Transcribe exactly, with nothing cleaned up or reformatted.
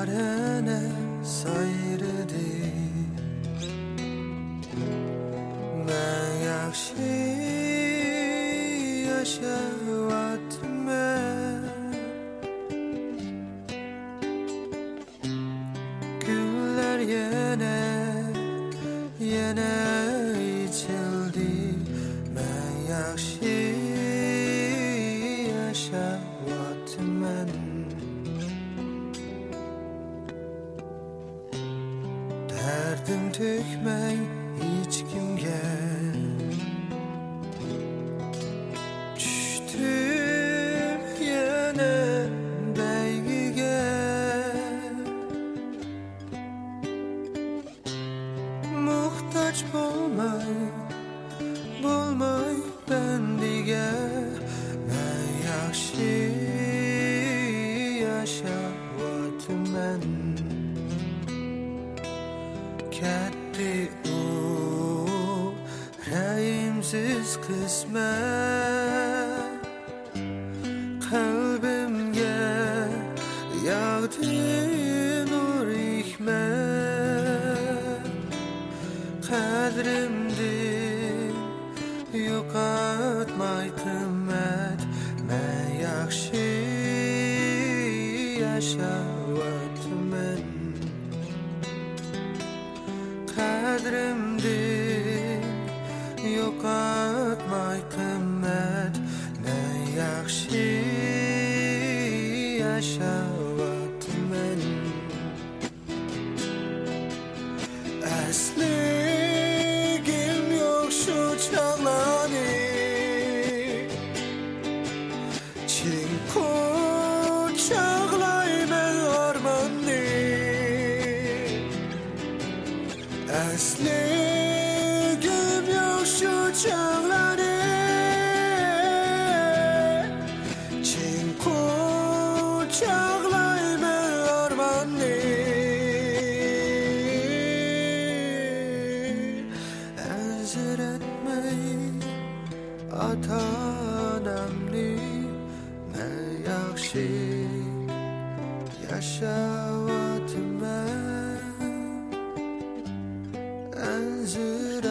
말하나 사이르디 마약시 yaşavatma Güller yine yine içildi Ben yakşı yaşavatman Derdim tükmen hiç kimge Düştüm yine beygige Muhtaç bulmay bulmay bendige Ben yakşı yaşavatman Ketti o rayimsiz kısmet Kalbimge yağdı nur hikmet Kadrimdin yo'qotmay qimmat Men yaxshi yashayapman Qadrimdin yo'qotmay qimmat Men yaxshi yashayapman Asligim yo'q shu chog'larni Chin quchoqlayman armonni Asligim yo'q shu chog'larni Chin quchoqlayman armonni Hazretmey ata-onamni Men yaxshi yashayapman Anzir